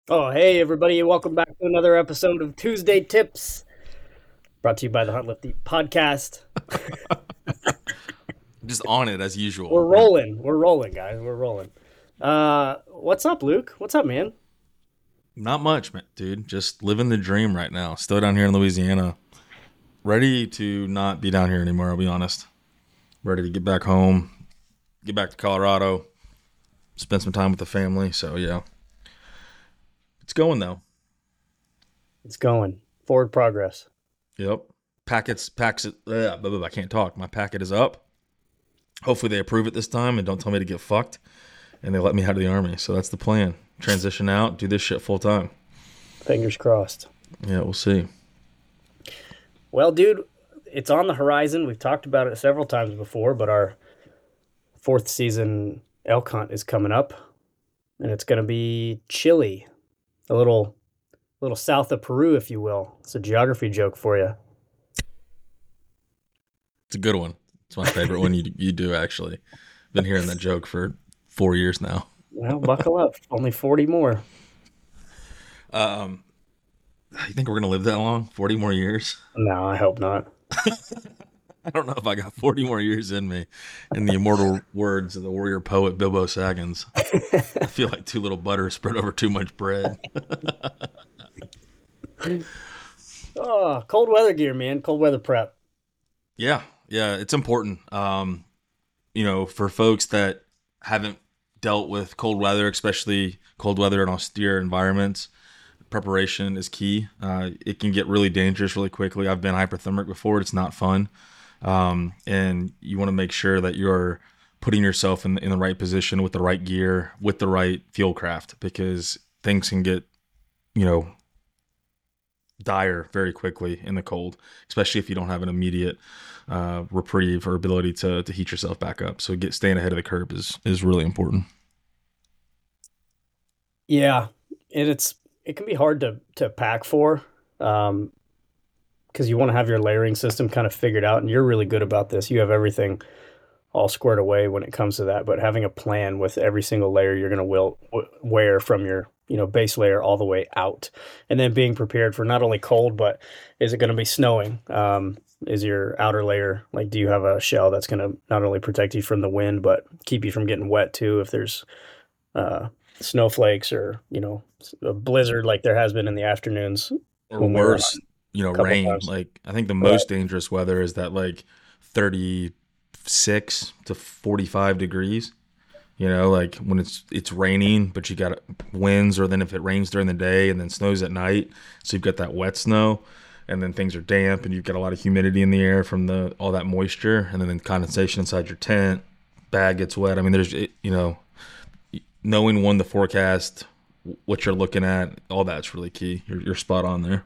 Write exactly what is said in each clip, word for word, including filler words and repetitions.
Oh, hey, everybody. Welcome back to another episode of Tuesday Tips, brought to you by the Hunt Lift Eat podcast. Just on it as usual. We're rolling. We're rolling, guys. We're rolling. Uh, what's up, Luke? What's up, man? Not much, man, dude. Just living the dream right now. Still down here in Louisiana. Ready to not be down here anymore, I'll be honest. Ready to get back home, get back to Colorado, spend some time with the family. So, yeah. It's going, though. It's going. Forward progress. Yep. Packets, packs it. Uh, blah, blah, blah, I can't talk. My packet is up. Hopefully they approve it this time and don't tell me to get fucked. And they let me out of the Army. So that's the plan. Transition out, do this shit full time. Fingers crossed. Yeah, we'll see. Well, dude, it's on the horizon. We've talked about it several times before, but our fourth season elk hunt is coming up, and it's going to be Chile, a little, little south of Peru, if you will. It's a geography joke for you. It's a good one. It's my favorite one you you do, actually. Been hearing that joke for four years now. Well, buckle up. Only forty more. Um, you think we're gonna live that long? Forty more years? No, I hope not. I don't know if I got forty more years in me. In the immortal words of the warrior poet Bilbo Saggins, I feel like too little butter spread over too much bread. Oh, cold weather gear, man. Cold weather prep. Yeah, yeah, it's important. Um, you know, for folks that haven't dealt with cold weather, especially cold weather in austere environments, preparation is key. Uh, it can get really dangerous really quickly. I've been hypothermic before. It's not fun. Um, and you want to make sure that you're putting yourself in, in the right position with the right gear, with the right fuel craft, because things can get, you know, dire very quickly in the cold, especially if you don't have an immediate uh, reprieve or ability to, to heat yourself back up. So get staying ahead of the curve is, is really important. Yeah, and it's it can be hard to to pack for, um, because you want to have your layering system kind of figured out, and you're really good about this. You have everything all squared away when it comes to that, but having a plan with every single layer you're going to will wear from your you know base layer all the way out, and then being prepared for not only cold, but is it going to be snowing? Um, is your outer layer like? Do you have a shell that's going to not only protect you from the wind, but keep you from getting wet too? If there's uh, snowflakes or you know a blizzard like there has been in the afternoons Or when we were on worse, you know, a couple rain. times. Like I think the Right. most dangerous weather is that like thirty-six to forty-five degrees. You know, like when it's it's raining, but you got winds, or then if it rains during the day and then snows at night, so you've got that wet snow, and then things are damp, and you've got a lot of humidity in the air from the all that moisture, and then the condensation inside your tent, bag gets wet. I mean, there's it- you know, knowing when the forecast, what you're looking at, all that's really key. You're you're spot on there.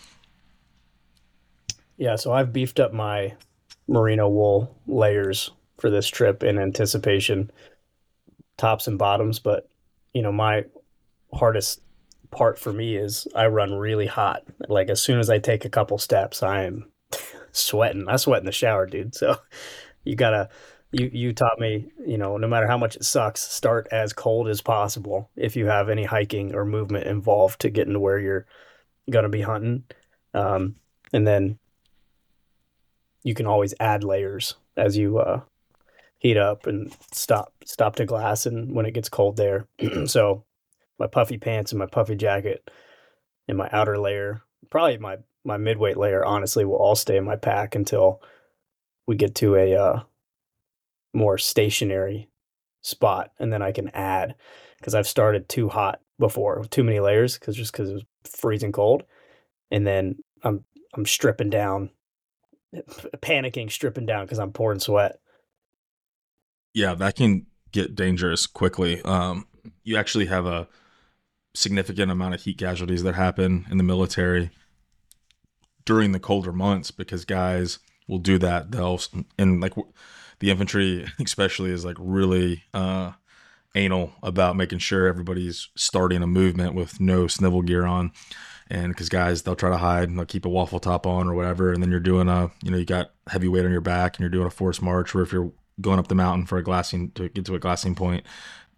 Yeah, so I've beefed up my merino wool layers for this trip in anticipation, tops and bottoms. But you know, my hardest part for me is I run really hot. Like as soon as I take a couple steps, I am sweating. I sweat in the shower, dude. So you gotta you you taught me, you know, no matter how much it sucks, start as cold as possible if you have any hiking or movement involved to getting to where you're gonna be hunting. Um, and then you can always add layers as you uh, heat up and stop stop to glass and when it gets cold there. So my puffy pants and my puffy jacket and my outer layer, probably my my midweight layer, honestly, will all stay in my pack until we get to a uh, more stationary spot, and then I can add because I've started too hot before, with too many layers, because just because it was freezing cold, and then I'm I'm stripping down, panicking, stripping down because I'm pouring sweat. Yeah, that can get dangerous quickly. Um, you actually have a significant amount of heat casualties that happen in the military during the colder months because guys will do that. They'll and like the infantry especially is like really uh, anal about making sure everybody's starting a movement with no snivel gear on. And because guys, they'll try to hide and they'll keep a waffle top on or whatever. And then you're doing a, you know, you got heavy weight on your back and you're doing a forced march, or if you're going up the mountain for a glassing to get to a glassing point,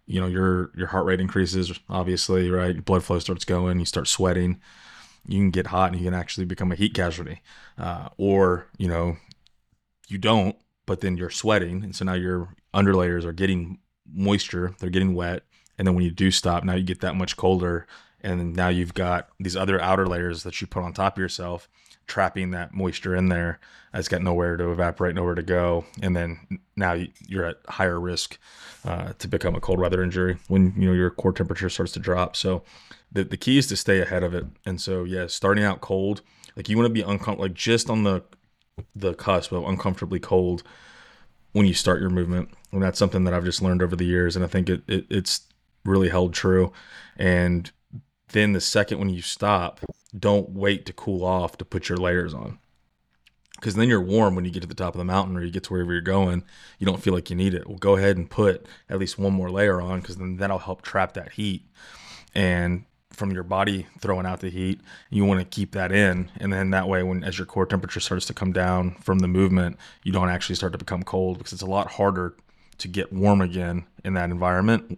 you know, your your heart rate increases, obviously, right? Your blood flow starts going, you start sweating, you can get hot and you can actually become a heat casualty. Uh, or, you know, you don't, but then you're sweating. And so now your underlayers are getting moisture, they're getting wet. And then when you do stop, now you get that much colder. And now you've got these other outer layers that you put on top of yourself, trapping that moisture in there. It's got nowhere to evaporate, nowhere to go. And then now you're at higher risk uh, to become a cold weather injury when, you know, your core temperature starts to drop. So the, the key is to stay ahead of it. And so, yeah, starting out cold, like you want to be uncomfortable, like just on the the cusp of uncomfortably cold when you start your movement. And that's something that I've just learned over the years. And I think it, it it's really held true. And then the second when you stop, don't wait to cool off to put your layers on. Because then you're warm when you get to the top of the mountain or you get to wherever you're going. You don't feel like you need it. Well, go ahead and put at least one more layer on, because then that'll help trap that heat. And from your body throwing out the heat, you want to keep that in. And then that way, when as your core temperature starts to come down from the movement, you don't actually start to become cold, because it's a lot harder to get warm again in that environment,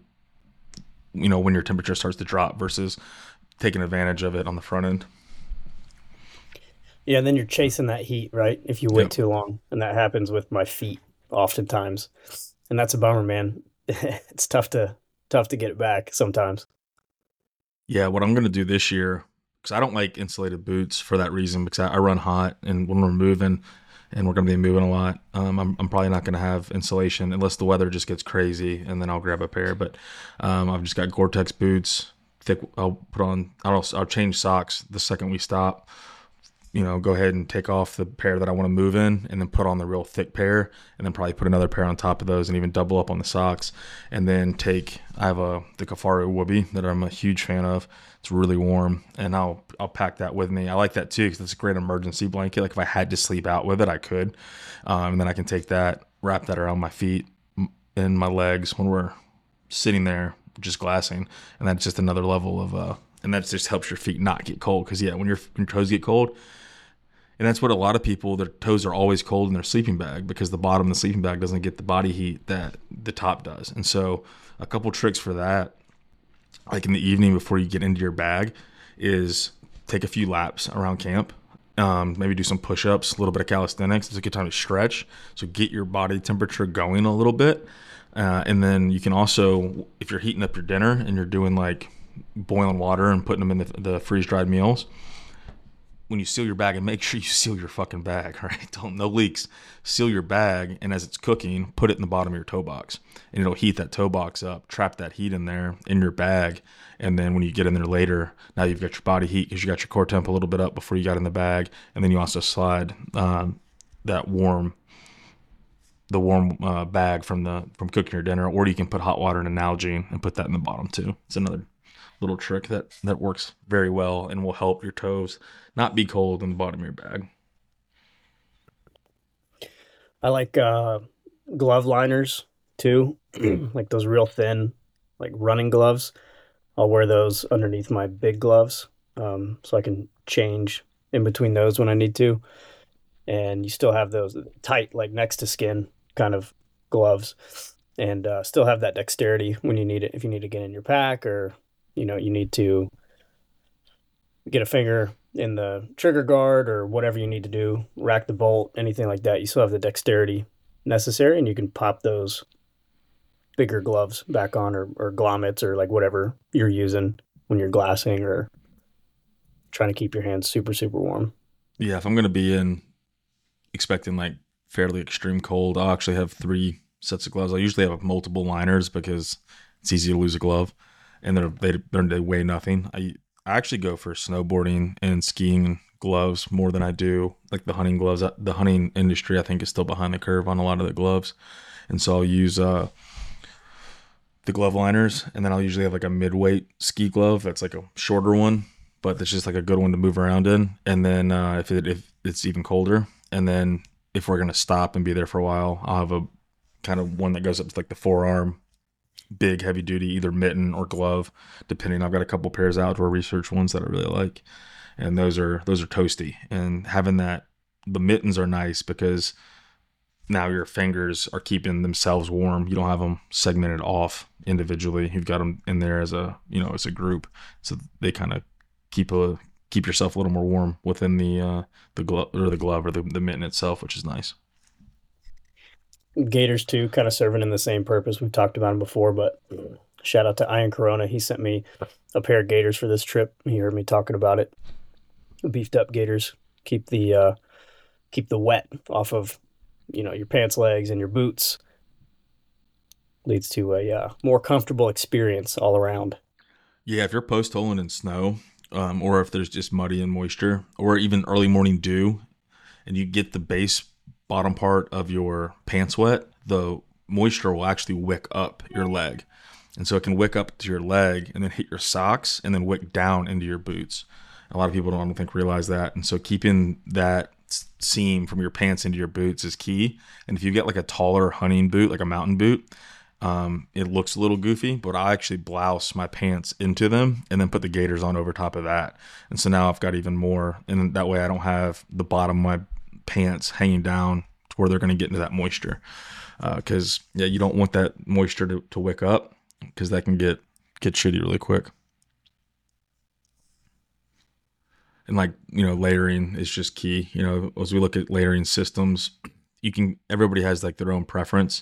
you know, when your temperature starts to drop versus taking advantage of it on the front end. Yeah, and then you're chasing that heat, right? If you wait Yep. too long. And that happens with my feet oftentimes. And that's a bummer, man. It's tough to tough to get it back sometimes. Yeah, what I'm going to do this year, because I don't like insulated boots for that reason, because I, I run hot, and when we're moving, and we're going to be moving a lot, um, I'm, I'm probably not going to have insulation unless the weather just gets crazy, and then I'll grab a pair. But um, I've just got Gore-Tex boots. Thick. I'll put on. I'll I'll change socks the second we stop. You know, go ahead and take off the pair that I want to move in, and then put on the real thick pair, and then probably put another pair on top of those, and even double up on the socks. And then take, I have a the Kifaru Whoopee that I'm a huge fan of. It's really warm, and I'll I'll pack that with me. I like that too, because it's a great emergency blanket. Like if I had to sleep out with it, I could, um, and then I can take that, wrap that around my feet and my legs when we're sitting there just glassing, and that's just another level of uh, and that just helps your feet not get cold. Because yeah, when your when your toes get cold. And that's what a lot of people, their toes are always cold in their sleeping bag, because the bottom of the sleeping bag doesn't get the body heat that the top does. And so a couple tricks for that, like in the evening before you get into your bag, is take a few laps around camp. Um, maybe do some push-ups, a little bit of calisthenics. It's a good time to stretch. So get your body temperature going a little bit. Uh, and then you can also, if you're heating up your dinner and you're doing like boiling water and putting them in the, the freeze-dried meals, when you seal your bag, and make sure you seal your fucking bag, right? Don't, no leaks. Seal your bag, and as it's cooking, put it in the bottom of your toe box, and it'll heat that toe box up, trap that heat in there in your bag. And then when you get in there later, now you've got your body heat because you got your core temp a little bit up before you got in the bag. And then you also slide um, that warm, the warm uh, bag from the from cooking your dinner, or you can put hot water in an Nalgene and put that in the bottom too. It's another little trick that that works very well and will help your toes not be cold in the bottom of your bag. I like uh, glove liners too, like those real thin, like running gloves. I'll wear those underneath my big gloves, um, so I can change in between those when I need to. And you still have those tight, like next to skin kind of gloves, and uh, still have that dexterity when you need it. If you need to get in your pack, or you know you need to get a finger in the trigger guard, or whatever you need to do, rack the bolt, anything like that, you still have the dexterity necessary, and you can pop those bigger gloves back on, or, or glommets, or like whatever you're using when you're glassing or trying to keep your hands super, super warm. Yeah, if I'm going to be in expecting like fairly extreme cold, I'll actually have three sets of gloves. I usually have multiple liners because it's easy to lose a glove, and they're, they, they're, they weigh nothing. I I actually go for snowboarding and skiing gloves more than I do like the hunting gloves. The hunting industry, I think, is still behind the curve on a lot of the gloves. And so I'll use uh, the glove liners, and then I'll usually have like a mid-weight ski glove that's like a shorter one, but it's just like a good one to move around in. And then uh, if, it, if it's even colder, and then if we're going to stop and be there for a while, I'll have a kind of one that goes up to like the forearm, big heavy duty, either mitten or glove, depending. I've got a couple pairs outdoor research ones that I really like, and those are those are toasty. And having that, the mittens are nice because now your fingers are keeping themselves warm. You don't have them segmented off individually. You've got them in there as a, you know, as a group. So they kind of keep a, keep yourself a little more warm within the, uh, the glove or the glove or the, the mitten itself, which is nice. Gators too, kind of serving in the same purpose. We've talked about them before, but shout out to Ian Corona. He sent me a pair of Gators for this trip. He heard me talking about it. Beefed up Gators keep the uh, keep the wet off of, you know, your pants legs and your boots. Leads to a uh, more comfortable experience all around. Yeah, if you're post holing in snow, um, or if there's just muddy and moisture, or even early morning dew, and you get the base bottom part of your pants wet, the moisture will actually wick up your leg. And so it can wick up to your leg and then hit your socks and then wick down into your boots. A lot of people don't, I don't think, realize that. And so keeping that seam from your pants into your boots is key. And if you get like a taller hunting boot, like a mountain boot, um, it looks a little goofy, but I actually blouse my pants into them and then put the Gators on over top of that. And so now I've got even more. And that way I don't have the bottom of my pants hanging down to where they're going to get into that moisture. Because, uh, yeah, you don't want that moisture to, to wick up because that can get, get shitty really quick. And like, you know, layering is just key. You know, as we look at layering systems, you can, everybody has like their own preference.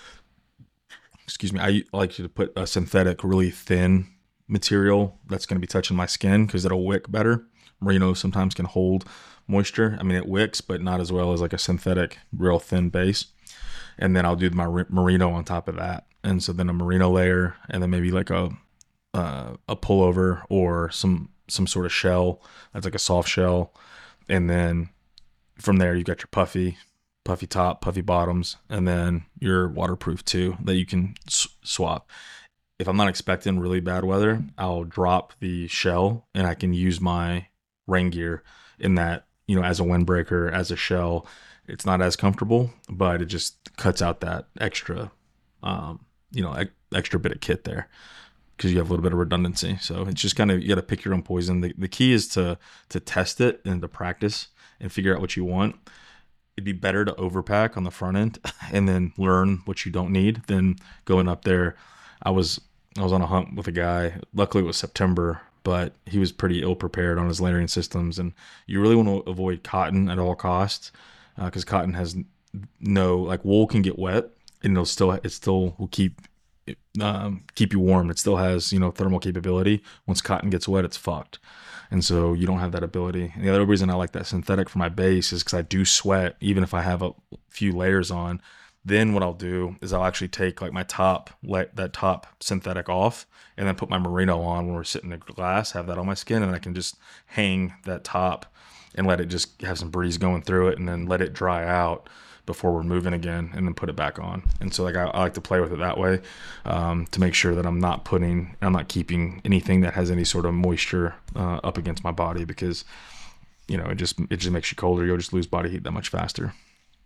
Excuse me. I like to put a synthetic, really thin material that's going to be touching my skin because it'll wick better. Merino sometimes can hold moisture. I mean, it wicks, but not as well as like a synthetic, real thin base. And then I'll do my merino on top of that. And so then a merino layer, and then maybe like a uh, a pullover or some some sort of shell that's like a soft shell. And then from there you got your puffy puffy top, puffy bottoms, and then your waterproof too that you can s- swap. If I'm not expecting really bad weather, I'll drop the shell and I can use my rain gear in that, you know, as a windbreaker, as a shell. It's not as comfortable, but it just cuts out that extra um you know ex- extra bit of kit there, because you have a little bit of redundancy. So it's just kind of, you got to pick your own poison. The, the key is to to test it and to practice and figure out what you want. It'd be better to overpack on the front end and then learn what you don't need than going up there. I was I was on a hunt with a guy. Luckily it was September, but he was pretty ill prepared on his layering systems. And you really want to avoid cotton at all costs, because uh, cotton has no, like, wool can get wet and it'll still it still will keep um, keep you warm. It still has, you know, thermal capability. Once cotton gets wet, it's fucked. And so you don't have that ability. And the other reason I like that synthetic for my base is because I do sweat even if I have a few layers on. Then what I'll do is I'll actually take like my top, let that top synthetic off, and then put my merino on when we're sitting in the glass, have that on my skin, and then I can just hang that top and let it just have some breeze going through it, and then let it dry out before we're moving again, and then put it back on. And so like I, I like to play with it that way, um, to make sure that I'm not putting, I'm not keeping anything that has any sort of moisture uh, up against my body, because, you know, it just it just makes you colder. You'll just lose body heat that much faster.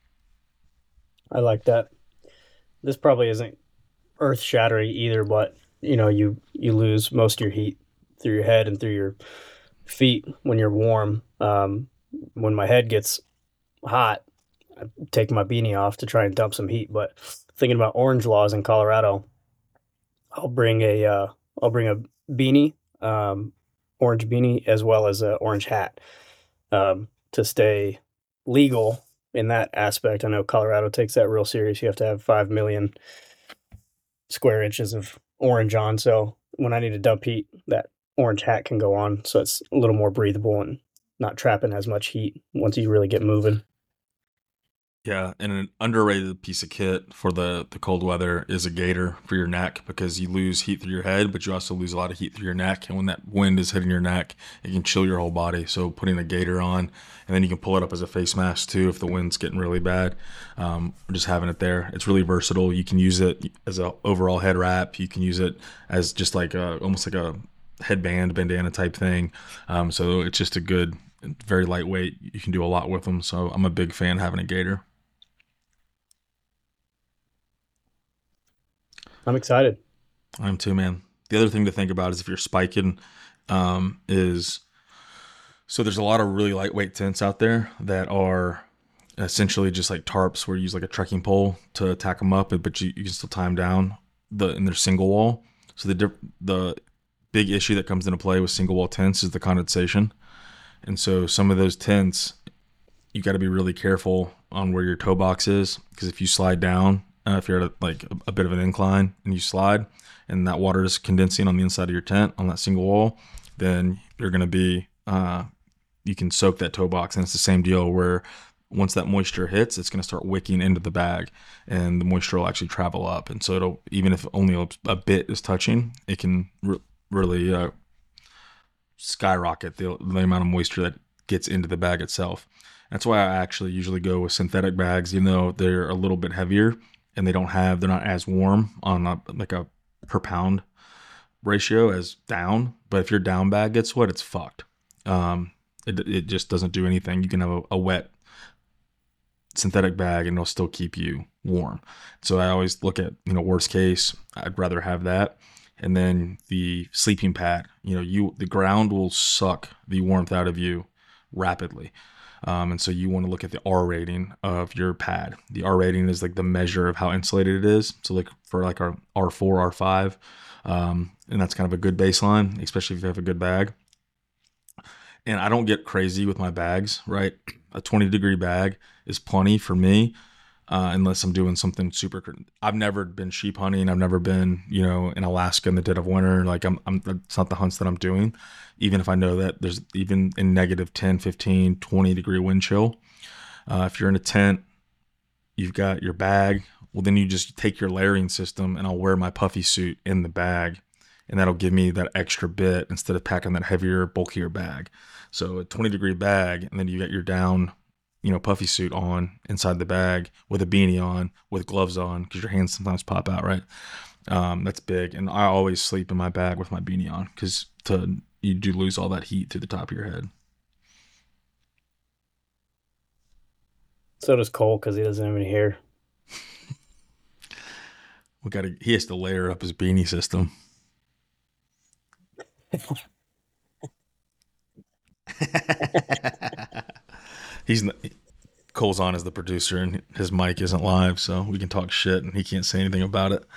I like that. This probably isn't earth shattering either, but you know, you you lose most of your heat through your head and through your feet when you're warm. Um, when my head gets hot, I take my beanie off to try and dump some heat. But thinking about orange laws in Colorado, I'll bring a uh, I'll bring a beanie, um, orange beanie, as well as an orange hat, um, to stay legal in that aspect. I know Colorado takes that real serious. You have to have five million square inches of orange on. So when I need to dump heat, that orange hat can go on. So it's a little more breathable and not trapping as much heat once you really get moving. Yeah, and an underrated piece of kit for the, the cold weather is a gaiter for your neck, because you lose heat through your head, but you also lose a lot of heat through your neck. And when that wind is hitting your neck, it can chill your whole body. So putting a gaiter on, and then you can pull it up as a face mask too if the wind's getting really bad. Um, just having it there, it's really versatile. You can use it as an overall head wrap. You can use it as just like a, almost like a headband, bandana type thing. Um, so it's just a good, very lightweight. You can do a lot with them. So I'm a big fan of having a gaiter. I'm excited. I'm too, man. The other thing to think about is if you're spiking, um, is so there's a lot of really lightweight tents out there that are essentially just like tarps where you use like a trekking pole to tack them up, but you, you can still tie them down the in their single wall. So the the big issue that comes into play with single wall tents is the condensation. And so some of those tents, you got to be really careful on where your toe box is, because if you slide down, uh, if you're at a, like a, a bit of an incline and you slide and that water is condensing on the inside of your tent on that single wall, then you're going to be, uh, you can soak that toe box. And it's the same deal where once that moisture hits, it's going to start wicking into the bag and the moisture will actually travel up. And so it'll, even if only a, a bit is touching, it can re- really uh, skyrocket the, the amount of moisture that gets into the bag itself. That's why I actually usually go with synthetic bags, even though they're a little bit heavier and they don't have, they're not as warm on a, like a per pound ratio as down. But if your down bag gets wet, it's fucked. Um, it, it just doesn't do anything. You can have a, a wet synthetic bag and it'll still keep you warm. So I always look at, you know, worst case, I'd rather have that. And then the sleeping pad, you know, you, the ground will suck the warmth out of you rapidly. Um, and so you want to look at the R rating of your pad. The R rating is like the measure of how insulated it is. So like for like our R four, R five, um, and that's kind of a good baseline, especially if you have a good bag. And I don't get crazy with my bags, right? A twenty degree bag is plenty for me, uh, unless I'm doing something super. I've never been sheep hunting. I've never been, you know, in Alaska in the dead of winter. Like I'm, I'm, it's not the hunts that I'm doing. Even if I know that there's even in negative ten, fifteen, twenty degree wind chill. Uh, if you're in a tent, you've got your bag. Well, then you just take your layering system and I'll wear my puffy suit in the bag. And that'll give me that extra bit instead of packing that heavier, bulkier bag. So a twenty degree bag, and then you got your down, you know, puffy suit on inside the bag with a beanie on, with gloves on, because your hands sometimes pop out, right? Um, that's big. And I always sleep in my bag with my beanie on, because to you do lose all that heat through the top of your head. So does Cole, because he doesn't have any hair. We got to. He has to layer up his beanie system. He's Cole's on as the producer, and his mic isn't live, so we can talk shit, and he can't say anything about it.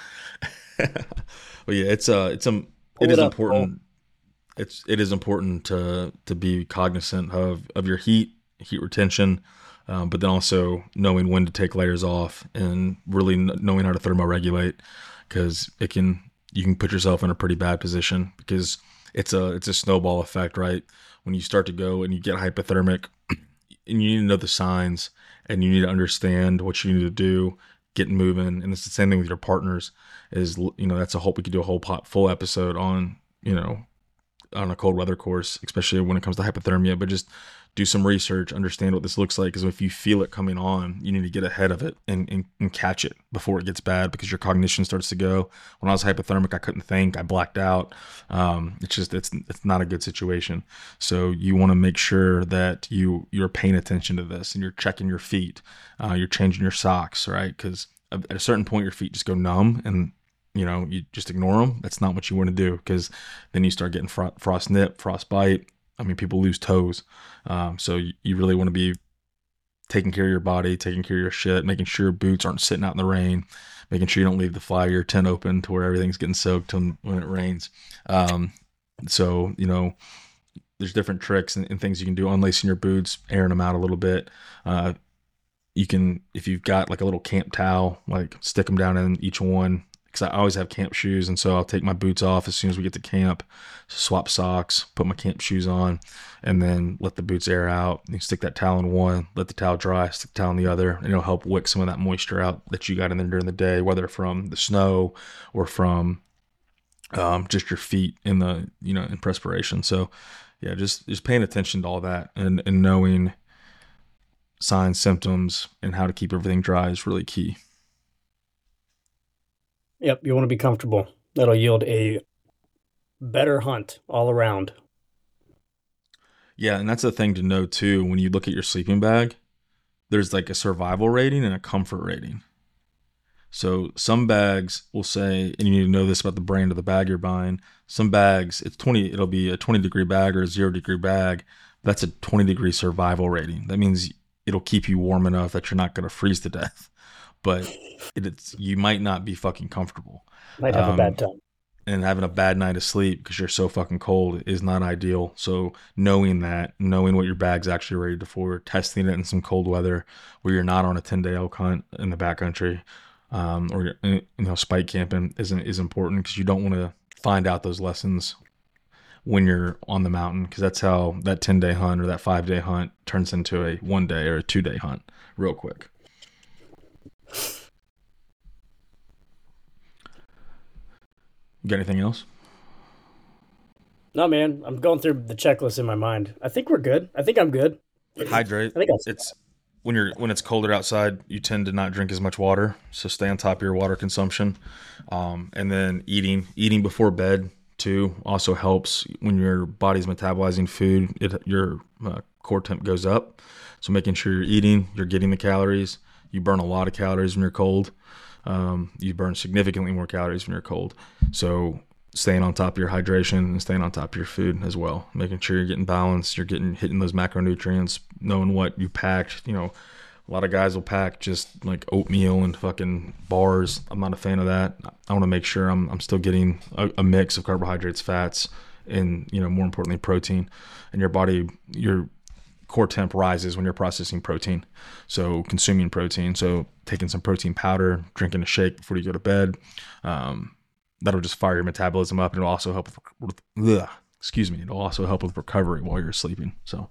But yeah, it's uh, it's um, it, it is up, important. Cole. It's it is important to to be cognizant of of your heat heat retention, um, but then also knowing when to take layers off and really knowing how to thermoregulate, because it can you can put yourself in a pretty bad position, because it's a it's a snowball effect, right? When you start to go and you get hypothermic, and you need to know the signs, and you need to understand what you need to do, get moving. And it's the same thing with your partners. Is, you know, that's a whole we could do a whole pot, full episode on, you know, on a cold weather course, especially when it comes to hypothermia. But just do some research, understand what this looks like, because if you feel it coming on, you need to get ahead of it and, and, and catch it before it gets bad, because your cognition starts to go. When I was hypothermic, I couldn't think, I blacked out. Um, it's just, it's it's not a good situation. So you want to make sure that you, you're paying attention to this, and you're checking your feet, uh, you're changing your socks, right? Because at a certain point, your feet just go numb, and you know, you just ignore them. That's not what you want to do, because then you start getting fro- frost nip, frostbite. I mean, people lose toes. Um, so you, you really want to be taking care of your body, taking care of your shit, making sure your boots aren't sitting out in the rain, making sure you don't leave the fly of your tent open to where everything's getting soaked when, when it rains. Um, so, you know, there's different tricks and, and things you can do. Unlacing your boots, airing them out a little bit. Uh, you can, if you've got like a little camp towel, like stick them down in each one. Because I always have camp shoes, and so I'll take my boots off as soon as we get to camp, swap socks, put my camp shoes on, and then let the boots air out. You stick that towel in one, let the towel dry, stick the towel in the other, and it'll help wick some of that moisture out that you got in there during the day, whether from the snow or from um, just your feet in the, you know, in perspiration. So yeah, just just paying attention to all that, and, and knowing signs, symptoms, and how to keep everything dry is really key. Yep, you want to be comfortable. That'll yield a better hunt all around. Yeah, and that's the thing to know too. When you look at your sleeping bag, there's like a survival rating and a comfort rating. So some bags will say, and you need to know this about the brand of the bag you're buying. Some bags, it's twenty, it'll be a twenty degree bag or a zero degree bag. That's a twenty degree survival rating. That means it'll keep you warm enough that you're not going to freeze to death. But it, it's you might not be fucking comfortable. Might have um, a bad time. And having a bad night of sleep because you're so fucking cold is not ideal. So knowing that, knowing what your bag's actually rated for, testing it in some cold weather where you're not on a ten-day elk hunt in the backcountry, um, or you know, spike camping is is important because you don't want to find out those lessons when you're on the mountain, because that's how that ten-day hunt or that five-day hunt turns into a one-day or a two-day hunt real quick. You got anything else? No, man. I'm going through the checklist in my mind. I think we're good. I think I'm good. Hydrate. I think it's when you're when it's colder outside, you tend to not drink as much water, so stay on top of your water consumption. Um, and then eating, eating before bed too also helps. When your body's metabolizing food, it your uh, core temp goes up. So making sure you're eating, you're getting the calories. You burn a lot of calories when you're cold. Um, you burn significantly more calories when you're cold. So staying on top of your hydration and staying on top of your food as well, making sure you're getting balanced, you're getting hitting those macronutrients, knowing what you packed. You know, a lot of guys will pack just like oatmeal and fucking bars. I'm not a fan of that. I want to make sure I'm I'm still getting a, a mix of carbohydrates, fats, and, you know, more importantly, protein. And your body, your core temp rises when you're processing protein. So consuming protein, so taking some protein powder, drinking a shake before you go to bed, um, that'll just fire your metabolism up, and it'll also help with, with ugh, excuse me, it'll also help with recovery while you're sleeping. So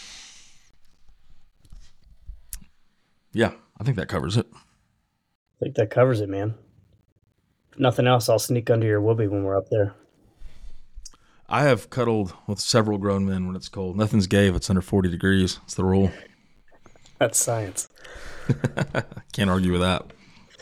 yeah, I think that covers it. I think that covers it, man. If nothing else, I'll sneak under your whoopee when we're up there. I have cuddled with several grown men when it's cold. Nothing's gay if it's under forty degrees. It's the rule. That's science. Can't argue with that.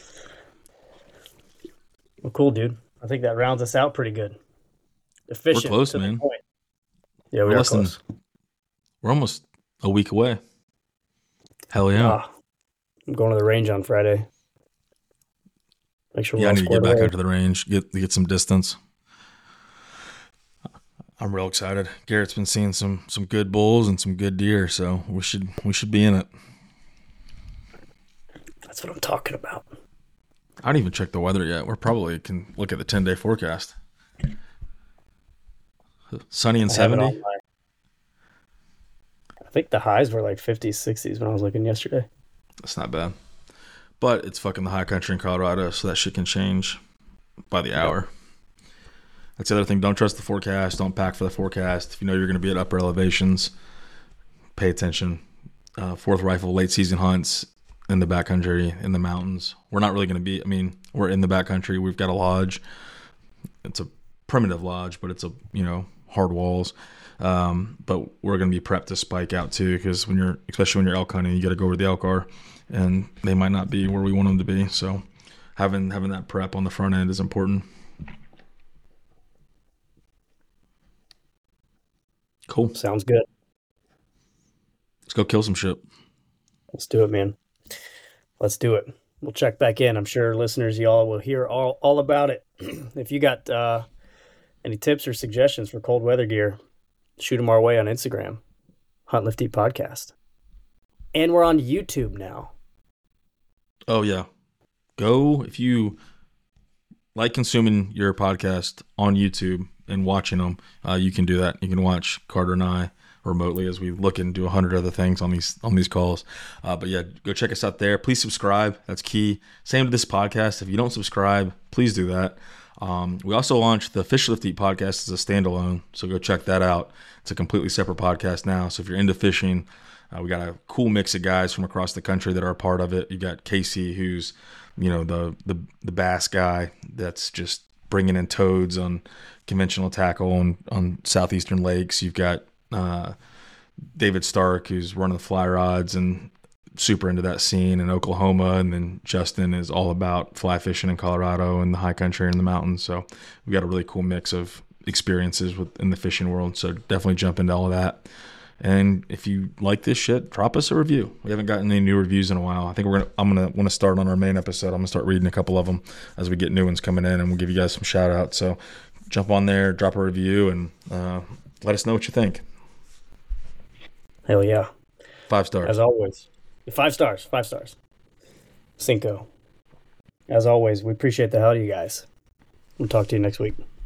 Well, cool, dude. I think that rounds us out pretty good. Efficient. We're close, man. Yeah, we we're are close. Than, we're almost a week away. Hell yeah. Ah, I'm going to the range on Friday. Make sure we're yeah, I need to get away. back out to the range, get get some distance. I'm real excited. Garrett's been seeing some some good bulls and some good deer, so we should we should be in it. That's what I'm talking about. I haven't even checked the weather yet. We're probably can look at the ten-day forecast. Sunny and seventy. I think the highs were like fifties, sixties when I was looking yesterday. That's not bad. But it's fucking the high country in Colorado, so that shit can change by the hour. Yeah. That's the other thing. Don't trust the forecast. Don't pack for the forecast. If you know you're going to be at upper elevations, pay attention. Uh, fourth rifle, late season hunts in the backcountry, in the mountains. We're not really going to be, I mean, we're in the backcountry. We've got a lodge. It's a primitive lodge, but it's a, you know, hard walls. Um, but we're going to be prepped to spike out too, because when you're, especially when you're elk hunting, you got to go where the elk are, and they might not be where we want them to be. So having having that prep on the front end is important. Cool. Sounds good. Let's go kill some shit. Let's do it, man. Let's do it. We'll check back in. I'm sure listeners, y'all will hear all, all about it. If you got uh, any tips or suggestions for cold weather gear, shoot them our way on Instagram. Hunt Lift Eat Podcast. And we're on YouTube now. Oh, yeah. Go, if you like consuming your podcast on YouTube and watching them, uh, you can do that. You can watch Carter and I remotely as we look and do a hundred other things on these on these calls. Uh, but yeah, go check us out there. Please subscribe. That's key. Same to this podcast. If you don't subscribe, please do that. Um, we also launched the Fish Lift Eat podcast as a standalone, so go check that out. It's a completely separate podcast now. So if you're into fishing, uh, we got a cool mix of guys from across the country that are a part of it. You got Casey, who's, you know, the the the bass guy that's just bringing in toads on conventional tackle on, on southeastern lakes. You've got uh, David Stark, who's running the fly rods and super into that scene in Oklahoma. And then Justin is all about fly fishing in Colorado and the high country and the mountains. So we got a really cool mix of experiences within the fishing world. So definitely jump into all of that. And if you like this shit, drop us a review. We haven't gotten any new reviews in a while. I think we're gonna. I'm gonna want to start on our main episode. I'm gonna start reading a couple of them as we get new ones coming in, and we'll give you guys some shout outs. So jump on there, drop a review, and uh, let us know what you think. Hell yeah! Five stars as always. Five stars. Five stars. Cinco. As always, we appreciate the hell out of you guys. We'll talk to you next week.